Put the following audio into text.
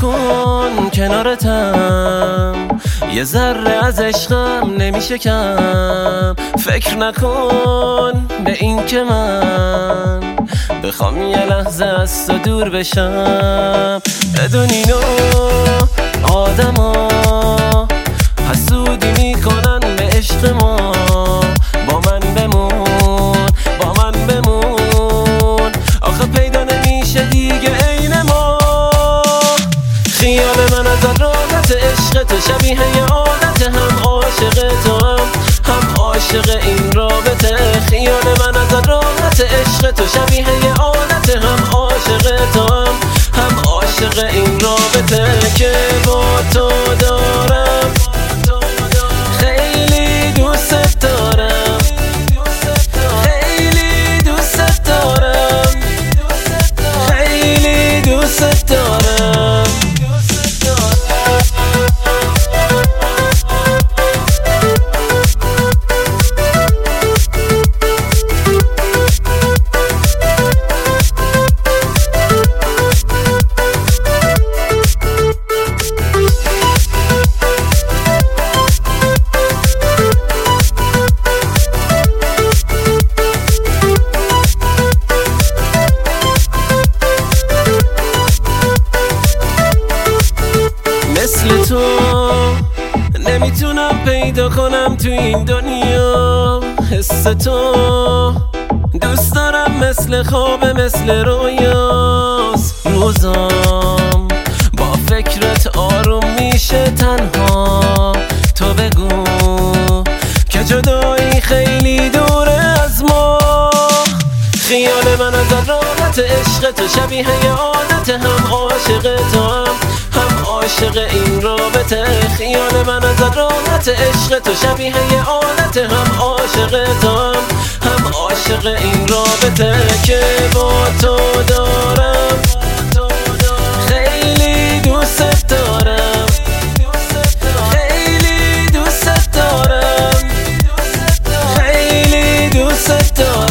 نکن کنارتم، یه ذره از عشقم نمیشه کم. فکر نکن به این که من بخوام یه لحظه از تو دور بشم. بدون اینو آدما حسودی میکنن به عشق ما. با من بمون، با من بمون، آخه پیدا نمیشه دیگه عین ما. خیال من از راحت عشق تو شبیه یه عادت، هم عاشق تو هم عاشق این رابطه. خیال من از راحت عشق تو شبیه یه عادت، هم عاشق تو هم عاشق این رابطه که با تو دارم. خیلی دوست دارم، خیلی دوست دارم، خیلی دوست دارم. مثل تو نمیتونم پیدا کنم تو این دنیا. حس تو دوست دارم، مثل خواب مثل رویاست. روزام با فکرت آروم میشه تنها. تو بگو که جدایی خیلی دوره از ما. خیال من از راحت عشق تو شبیه یه عادت، هم عاشق تو هم عاشق این رابطه. خیال من از راحت عشق تو شبیه یه عادت، هم عاشق تو هم عاشق این رابطه که با تو دارم. خیلی دوست دارم، خیلی دوست دارم، خیلی دوست دارم.